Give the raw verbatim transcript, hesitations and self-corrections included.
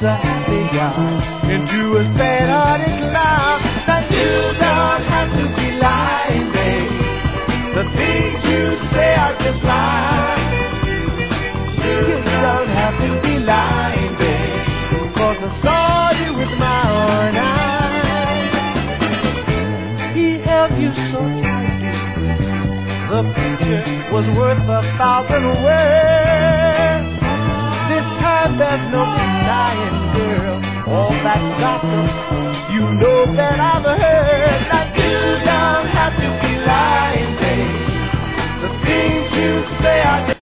a happy guy into a sad-hearted clown. Now you don't have to be lying, babe. The things you say are just lies. You don't have to be lying, babe, 'cause I saw you with my own eyes. He held you so tightly, the picture was worth a thousand words. This time there's no denying, girl, all that gossip you know that I've heard.